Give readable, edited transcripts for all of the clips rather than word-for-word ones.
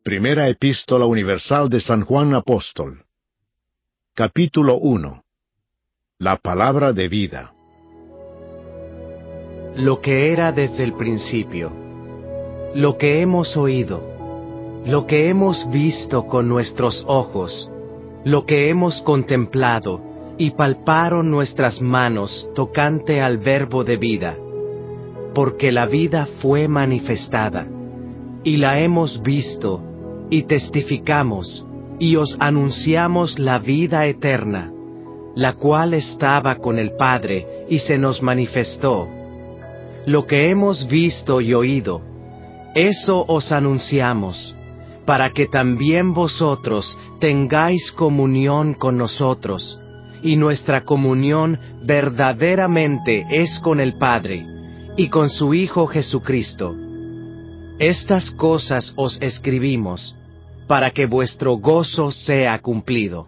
Primera Epístola Universal de San Juan Apóstol. Capítulo 1. La palabra de vida. Lo que era desde el principio, lo que hemos oído, lo que hemos visto con nuestros ojos, lo que hemos contemplado y palparon nuestras manos tocante al verbo de vida, porque la vida fue manifestada, y la hemos visto, y testificamos, y os anunciamos la vida eterna, la cual estaba con el Padre, y se nos manifestó. Lo que hemos visto y oído, eso os anunciamos, para que también vosotros tengáis comunión con nosotros, y nuestra comunión verdaderamente es con el Padre, y con su Hijo Jesucristo. Estas cosas os escribimos, para que vuestro gozo sea cumplido.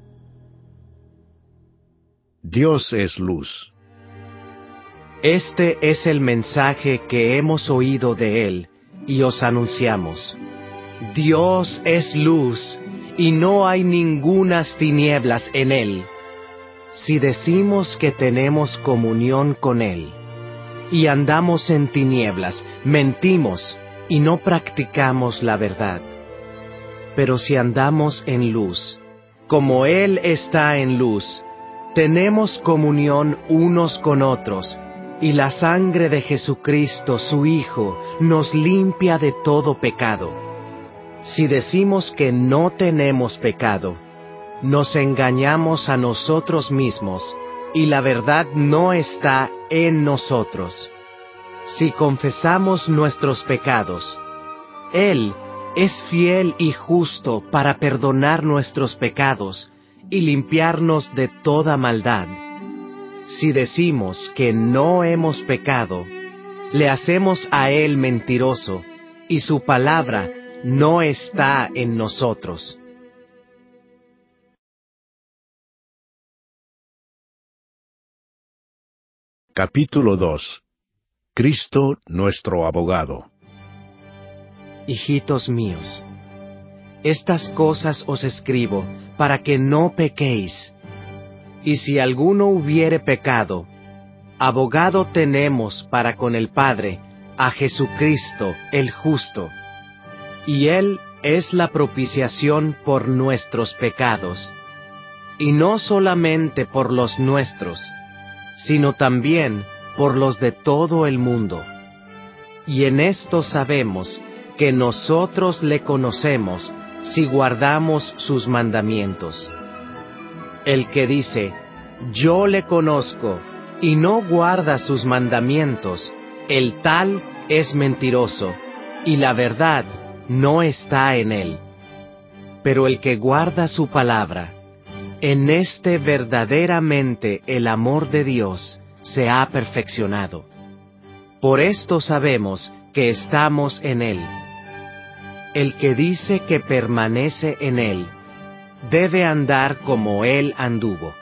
Dios es luz. Este es el mensaje que hemos oído de Él, y os anunciamos. Dios es luz, y no hay ningunas tinieblas en Él. Si decimos que tenemos comunión con Él, y andamos en tinieblas, mentimos, y no practicamos la verdad. Pero si andamos en luz, como Él está en luz, tenemos comunión unos con otros, y la sangre de Jesucristo, su Hijo, nos limpia de todo pecado. Si decimos que no tenemos pecado, nos engañamos a nosotros mismos, y la verdad no está en nosotros. Si confesamos nuestros pecados, Él es fiel y justo para perdonar nuestros pecados y limpiarnos de toda maldad. Si decimos que no hemos pecado, le hacemos a Él mentiroso, y su palabra no está en nosotros. Capítulo 2. Cristo nuestro abogado. Hijitos míos, estas cosas os escribo para que no pequéis. Y si alguno hubiere pecado, abogado tenemos para con el Padre, a Jesucristo el justo. Y Él es la propiciación por nuestros pecados, y no solamente por los nuestros, sino también por los de todo el mundo. Y en esto sabemos que nosotros le conocemos si guardamos sus mandamientos. El que dice, yo le conozco, y no guarda sus mandamientos, el tal es mentiroso, y la verdad no está en él. Pero el que guarda su palabra, en este verdaderamente el amor de Dios se ha perfeccionado. Por esto sabemos que estamos en él. El que dice que permanece en él, debe andar como él anduvo.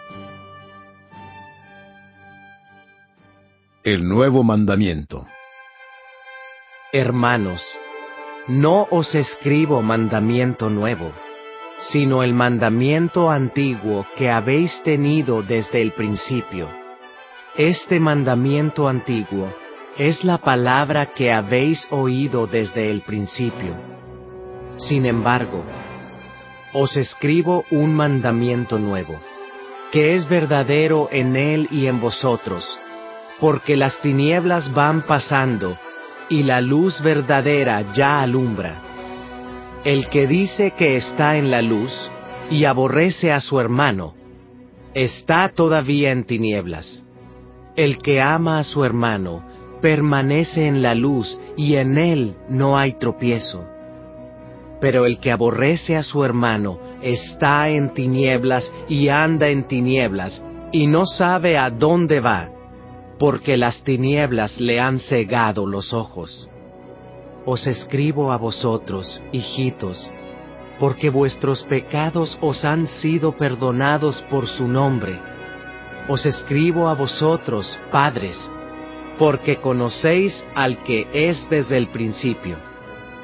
El nuevo mandamiento. Hermanos, no os escribo mandamiento nuevo, sino el mandamiento antiguo que habéis tenido desde el principio. Este mandamiento antiguo es la palabra que habéis oído desde el principio. Sin embargo, os escribo un mandamiento nuevo, que es verdadero en él y en vosotros, porque las tinieblas van pasando, y la luz verdadera ya alumbra. El que dice que está en la luz, y aborrece a su hermano, está todavía en tinieblas. El que ama a su hermano, permanece en la luz, y en él no hay tropiezo. Pero el que aborrece a su hermano está en tinieblas y anda en tinieblas, y no sabe a dónde va, porque las tinieblas le han cegado los ojos. Os escribo a vosotros, hijitos, porque vuestros pecados os han sido perdonados por su nombre. Os escribo a vosotros, padres, porque conocéis al que es desde el principio.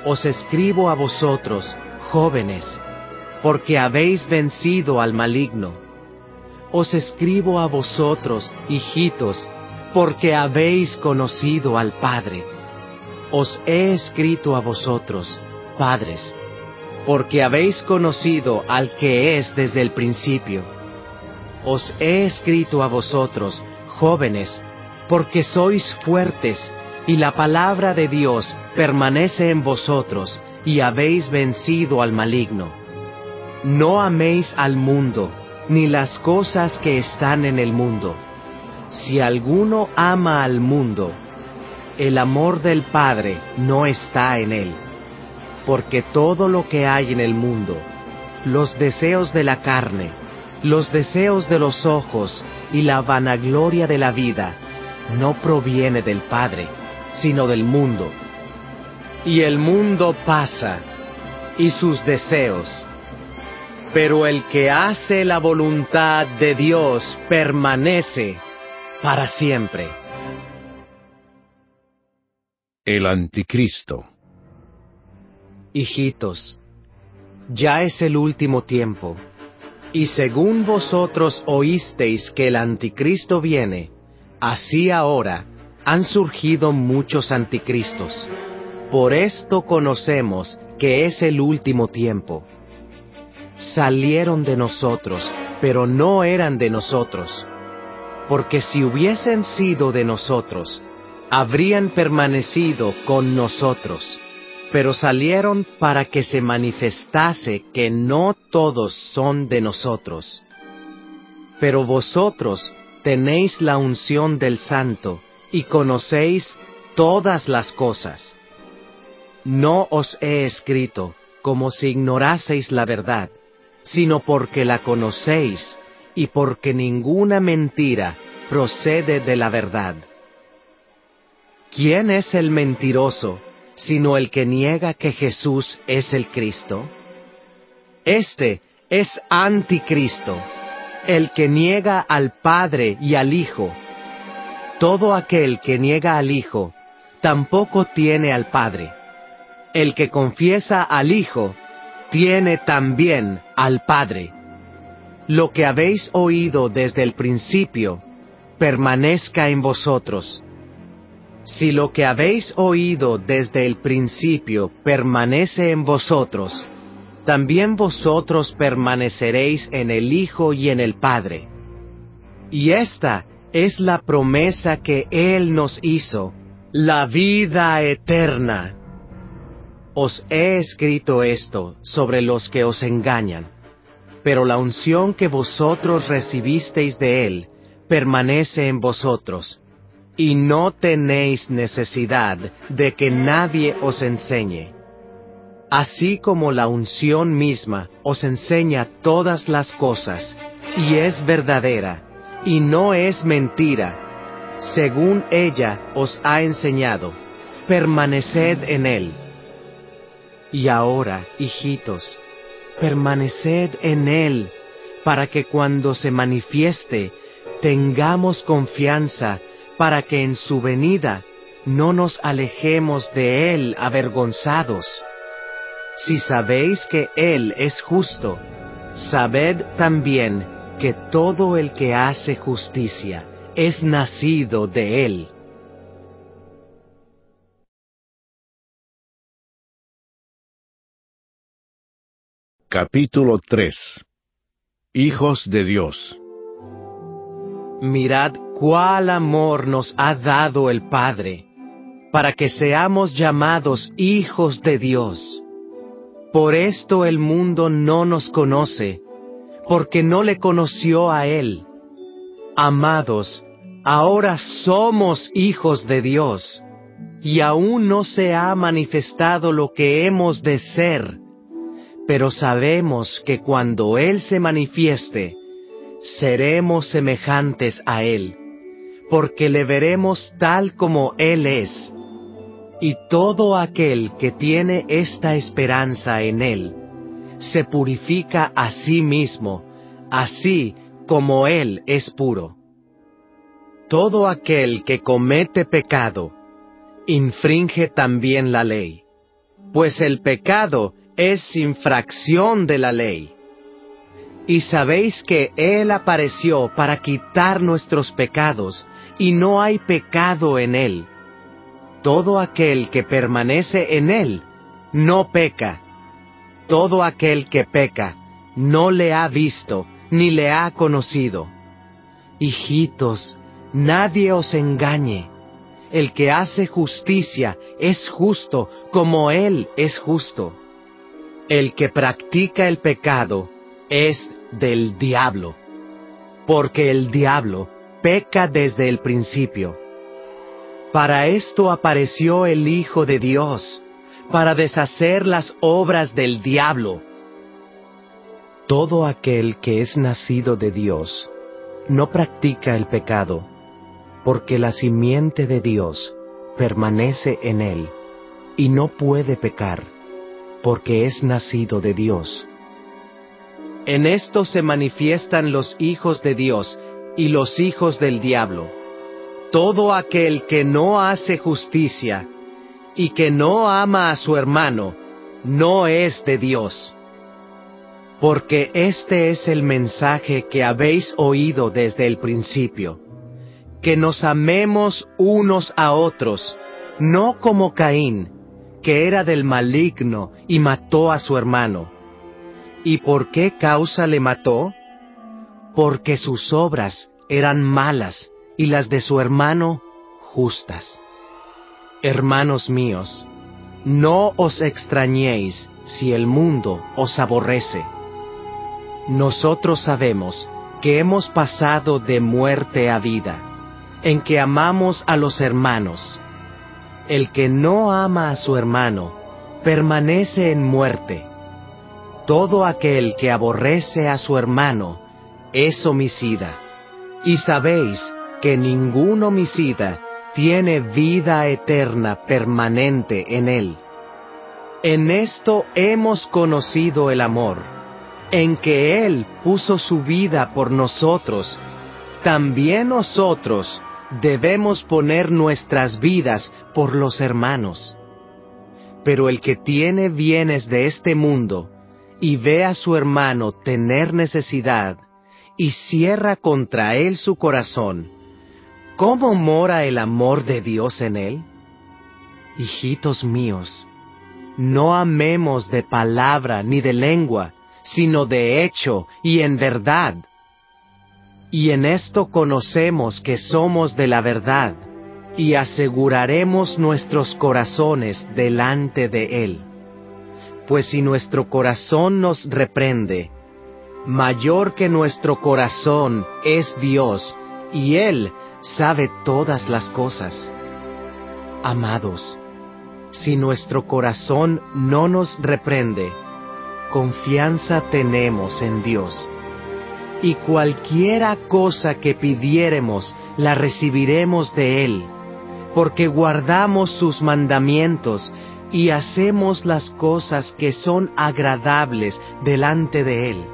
os escribo a vosotros, jóvenes, porque habéis vencido al maligno. Os escribo a vosotros, hijitos, porque habéis conocido al Padre. Os he escrito a vosotros, padres, porque habéis conocido al que es desde el principio. Os he escrito a vosotros, jóvenes, porque sois fuertes, y la palabra de Dios permanece en vosotros, y habéis vencido al maligno. No améis al mundo, ni las cosas que están en el mundo. Si alguno ama al mundo, el amor del Padre no está en él. Porque todo lo que hay en el mundo, los deseos de la carne, los deseos de los ojos y la vanagloria de la vida, no proviene del Padre, sino del mundo. Y el mundo pasa, y sus deseos, pero el que hace la voluntad de Dios permanece para siempre. El Anticristo. Hijitos, ya es el último tiempo, y según vosotros oísteis que el Anticristo viene, así ahora han surgido muchos anticristos. Por esto conocemos que es el último tiempo. Salieron de nosotros, pero no eran de nosotros, porque si hubiesen sido de nosotros, habrían permanecido con nosotros. Pero salieron para que se manifestase que no todos son de nosotros. Pero vosotros tenéis la unción del Santo y conocéis todas las cosas. No os he escrito como si ignoraseis la verdad, sino porque la conocéis y porque ninguna mentira procede de la verdad. ¿Quién es el mentiroso sino el que niega que Jesús es el Cristo? Este es Anticristo, el que niega al Padre y al Hijo. Todo aquel que niega al Hijo, tampoco tiene al Padre. El que confiesa al Hijo, tiene también al Padre. Lo que habéis oído desde el principio, permanezca en vosotros. Si lo que habéis oído desde el principio permanece en vosotros, también vosotros permaneceréis en el Hijo y en el Padre. Y esta es la promesa que Él nos hizo, la vida eterna. Os he escrito esto sobre los que os engañan, pero la unción que vosotros recibisteis de Él permanece en vosotros, y no tenéis necesidad de que nadie os enseñe. Así como la unción misma os enseña todas las cosas, y es verdadera, y no es mentira, según ella os ha enseñado, permaneced en Él. Y ahora, hijitos, permaneced en Él, para que cuando se manifieste, tengamos confianza, para que en su venida no nos alejemos de Él avergonzados. Si sabéis que Él es justo, sabed también que todo el que hace justicia es nacido de Él. Capítulo 3. Hijos de Dios. Mirad cuál amor nos ha dado el Padre, para que seamos llamados hijos de Dios. Por esto el mundo no nos conoce, porque no le conoció a Él. Amados, ahora somos hijos de Dios, y aún no se ha manifestado lo que hemos de ser, pero sabemos que cuando Él se manifieste, seremos semejantes a Él, porque le veremos tal como Él es. Y todo aquel que tiene esta esperanza en Él, se purifica a sí mismo, así como Él es puro. Todo aquel que comete pecado, infringe también la ley, pues el pecado es infracción de la ley. Y sabéis que Él apareció para quitar nuestros pecados, y no hay pecado en Él. Todo aquel que permanece en Él, no peca. Todo aquel que peca, no le ha visto, ni le ha conocido. Hijitos, nadie os engañe. El que hace justicia es justo como Él es justo. El que practica el pecado es del diablo, porque el diablo peca desde el principio. Para esto apareció el Hijo de Dios, para deshacer las obras del diablo. Todo aquel que es nacido de Dios no practica el pecado, porque la simiente de Dios permanece en él, y no puede pecar, porque es nacido de Dios. En esto se manifiestan los hijos de Dios y los hijos del diablo. Todo aquel que no hace justicia y que no ama a su hermano, no es de Dios. Porque este es el mensaje que habéis oído desde el principio, que nos amemos unos a otros, no como Caín, que era del maligno y mató a su hermano. ¿Y por qué causa le mató? Porque sus obras eran malas y las de su hermano justas. Hermanos míos, no os extrañéis si el mundo os aborrece. Nosotros sabemos que hemos pasado de muerte a vida, en que amamos a los hermanos. El que no ama a su hermano permanece en muerte. Todo aquel que aborrece a su hermano es homicida, y sabéis que ningún homicida tiene vida eterna permanente en él. En esto hemos conocido el amor, en que Él puso su vida por nosotros. También nosotros debemos poner nuestras vidas por los hermanos. Pero el que tiene bienes de este mundo, y ve a su hermano tener necesidad, y cierra contra él su corazón, ¿cómo mora el amor de Dios en él? Hijitos míos, no amemos de palabra ni de lengua, sino de hecho y en verdad. Y en esto conocemos que somos de la verdad, y aseguraremos nuestros corazones delante de Él. Pues si nuestro corazón nos reprende, mayor que nuestro corazón es Dios, y Él sabe todas las cosas. Amados, si nuestro corazón no nos reprende, confianza tenemos en Dios, y cualquiera cosa que pidiéremos la recibiremos de Él, porque guardamos sus mandamientos y hacemos las cosas que son agradables delante de Él.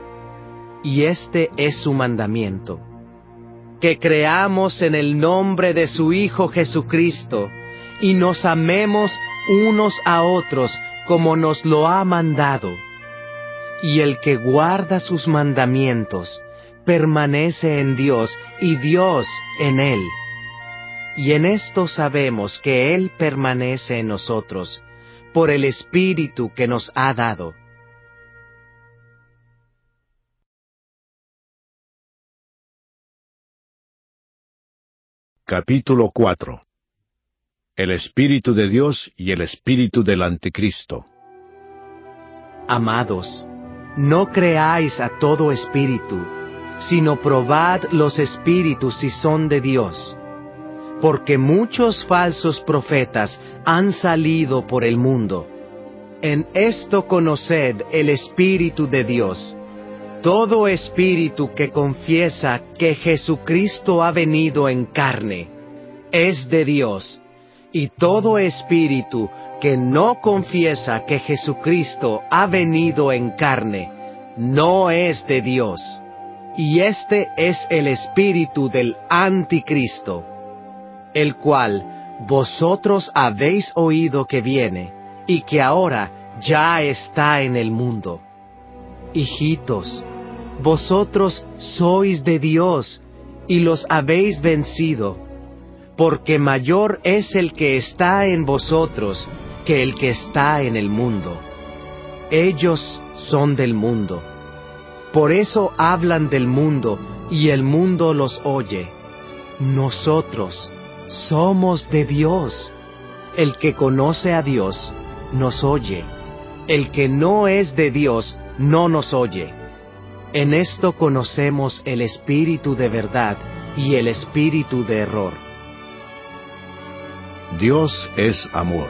Y este es su mandamiento, que creamos en el nombre de su Hijo Jesucristo, y nos amemos unos a otros como nos lo ha mandado. Y el que guarda sus mandamientos permanece en Dios y Dios en él. Y en esto sabemos que Él permanece en nosotros, por el Espíritu que nos ha dado. Capítulo 4. El Espíritu de Dios y el Espíritu del Anticristo. Amados, no creáis a todo espíritu, sino probad los espíritus si son de Dios, porque muchos falsos profetas han salido por el mundo. En esto conoced el Espíritu de Dios. Todo espíritu que confiesa que Jesucristo ha venido en carne es de Dios, y todo espíritu que no confiesa que Jesucristo ha venido en carne no es de Dios. Y este es el espíritu del Anticristo, el cual vosotros habéis oído que viene, y que ahora ya está en el mundo. Hijitos, vosotros sois de Dios y los habéis vencido, porque mayor es el que está en vosotros que el que está en el mundo. Ellos son del mundo. Por eso hablan del mundo y el mundo los oye. Nosotros somos de Dios. El que conoce a Dios nos oye. El que no es de Dios no nos oye. En esto conocemos el espíritu de verdad y el espíritu de error. Dios es amor.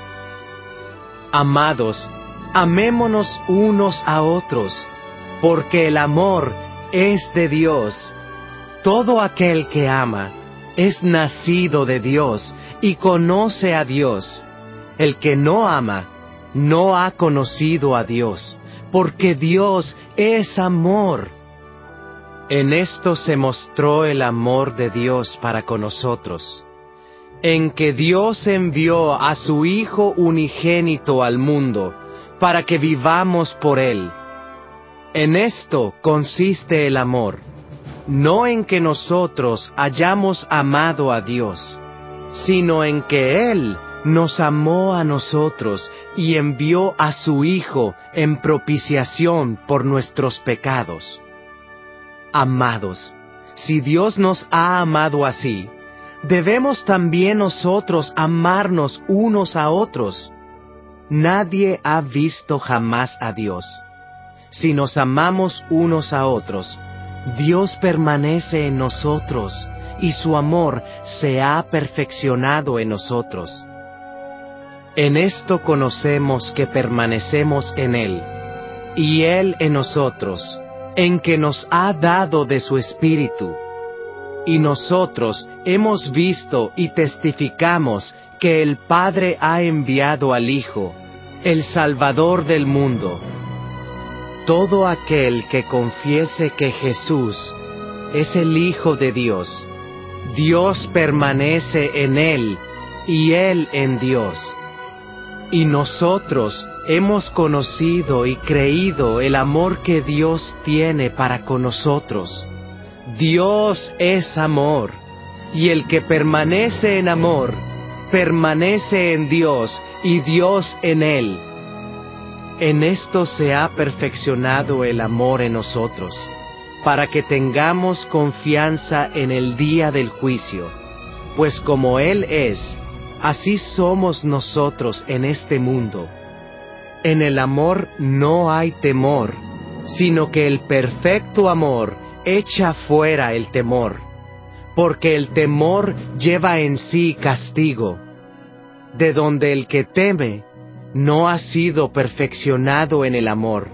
Amados, amémonos unos a otros, porque el amor es de Dios. Todo aquel que ama es nacido de Dios y conoce a Dios. El que no ama no ha conocido a Dios, porque Dios es amor. En esto se mostró el amor de Dios para con nosotros, en que Dios envió a su Hijo unigénito al mundo, para que vivamos por Él. En esto consiste el amor, no en que nosotros hayamos amado a Dios, sino en que Él nos amó a nosotros y envió a su Hijo en propiciación por nuestros pecados. Amados, si Dios nos ha amado así, debemos también nosotros amarnos unos a otros. Nadie ha visto jamás a Dios. Si nos amamos unos a otros, Dios permanece en nosotros y su amor se ha perfeccionado en nosotros. En esto conocemos que permanecemos en Él, y Él en nosotros, en que nos ha dado de su Espíritu. Y nosotros hemos visto y testificamos que el Padre ha enviado al Hijo, el Salvador del mundo. Todo aquel que confiese que Jesús es el Hijo de Dios, Dios permanece en Él y Él en Dios. Y nosotros hemos conocido y creído el amor que Dios tiene para con nosotros. Dios es amor, y el que permanece en amor, permanece en Dios y Dios en él. En esto se ha perfeccionado el amor en nosotros, para que tengamos confianza en el día del juicio, pues como Él es, así somos nosotros en este mundo. En el amor no hay temor, sino que el perfecto amor echa fuera el temor, porque el temor lleva en sí castigo, de donde el que teme no ha sido perfeccionado en el amor.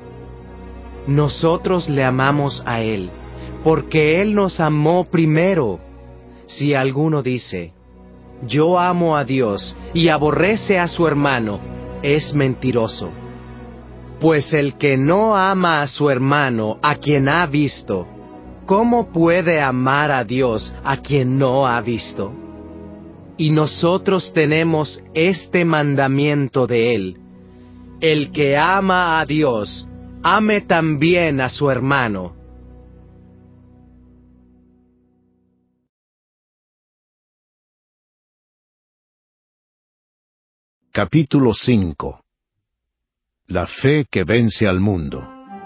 Nosotros le amamos a Él, porque Él nos amó primero. Si alguno dice, yo amo a Dios, y aborrece a su hermano, es mentiroso. Pues el que no ama a su hermano, a quien ha visto, ¿cómo puede amar a Dios a quien no ha visto? Y nosotros tenemos este mandamiento de Él: el que ama a Dios, ame también a su hermano. Capítulo 5. La fe que vence al mundo.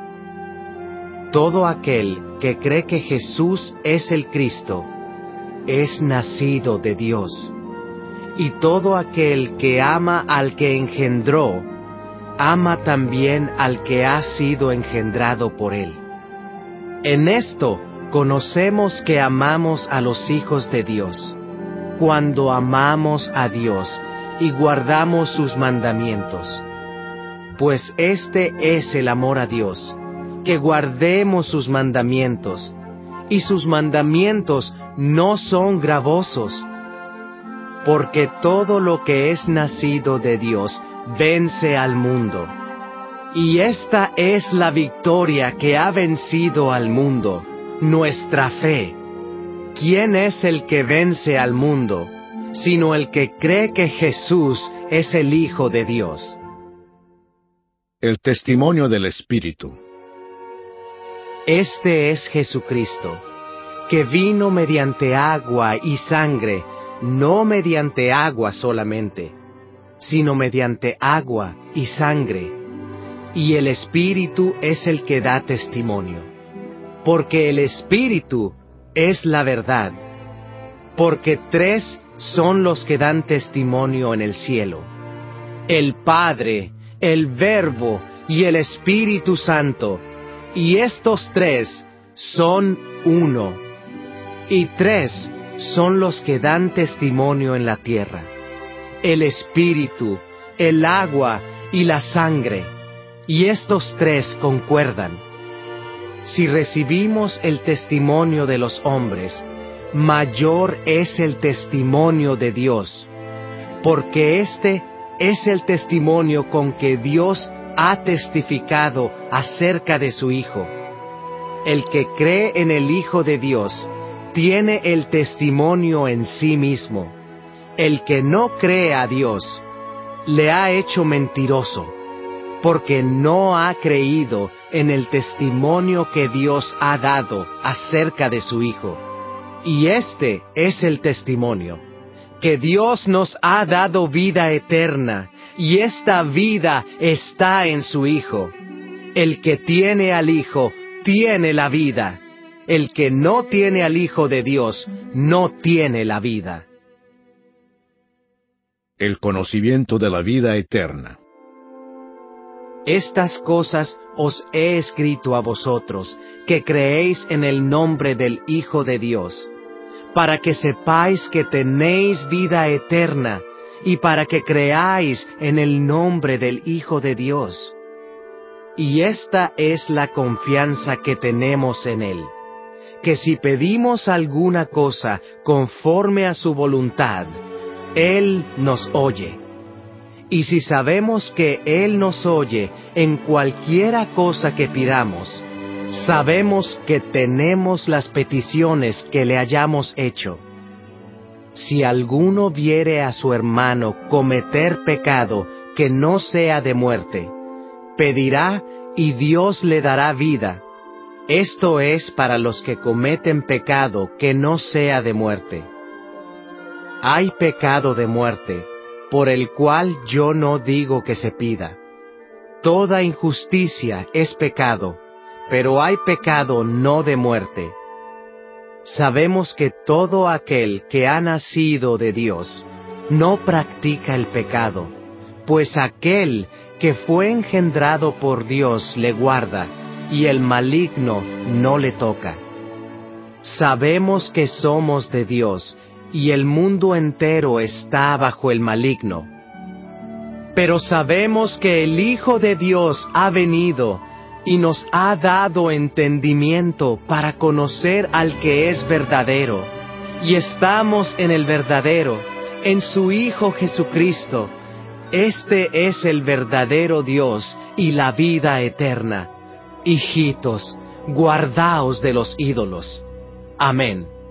Todo aquel que cree que Jesús es el Cristo, es nacido de Dios. Y todo aquel que ama al que engendró, ama también al que ha sido engendrado por él. En esto conocemos que amamos a los hijos de Dios, cuando amamos a Dios y guardamos sus mandamientos. Pues este es el amor a Dios, que guardemos sus mandamientos, y sus mandamientos no son gravosos, porque todo lo que es nacido de Dios vence al mundo. Y esta es la victoria que ha vencido al mundo, nuestra fe. ¿Quién es el que vence al mundo, sino el que cree que Jesús es el Hijo de Dios? El testimonio del Espíritu. Este es Jesucristo, que vino mediante agua y sangre, no mediante agua solamente, sino mediante agua y sangre. Y el Espíritu es el que da testimonio, porque el Espíritu es la verdad. Porque 3 son los que dan testimonio en el cielo: el Padre, el Verbo y el Espíritu Santo, y estos 3 son uno. Y 3 son los que dan testimonio en la tierra: el Espíritu, el agua y la sangre, y estos 3 concuerdan. Si recibimos el testimonio de los hombres, mayor es el testimonio de Dios, porque este es el testimonio con que Dios ha testificado acerca de su Hijo. El que cree en el Hijo de Dios tiene el testimonio en sí mismo. El que no cree a Dios le ha hecho mentiroso, porque no ha creído en el testimonio que Dios ha dado acerca de su Hijo. Y este es el testimonio, que Dios nos ha dado vida eterna, y esta vida está en su Hijo. El que tiene al Hijo tiene la vida. El que no tiene al Hijo de Dios no tiene la vida. El conocimiento de la vida eterna. Estas cosas os he escrito a vosotros, que creéis en el nombre del Hijo de Dios, para que sepáis que tenéis vida eterna, y para que creáis en el nombre del Hijo de Dios. Y esta es la confianza que tenemos en Él, que si pedimos alguna cosa conforme a su voluntad, Él nos oye. Y si sabemos que Él nos oye en cualquiera cosa que pidamos, sabemos que tenemos las peticiones que le hayamos hecho. Si alguno viere a su hermano cometer pecado que no sea de muerte, pedirá y Dios le dará vida. Esto es para los que cometen pecado que no sea de muerte. Hay pecado de muerte, por el cual yo no digo que se pida. Toda injusticia es pecado, pero hay pecado no de muerte. Sabemos que todo aquel que ha nacido de Dios no practica el pecado, pues aquel que fue engendrado por Dios le guarda, y el maligno no le toca. Sabemos que somos de Dios, y el mundo entero está bajo el maligno. Pero sabemos que el Hijo de Dios ha venido y nos ha dado entendimiento para conocer al que es verdadero, y estamos en el verdadero, en su Hijo Jesucristo. Este es el verdadero Dios y la vida eterna. Hijitos, guardaos de los ídolos. Amén.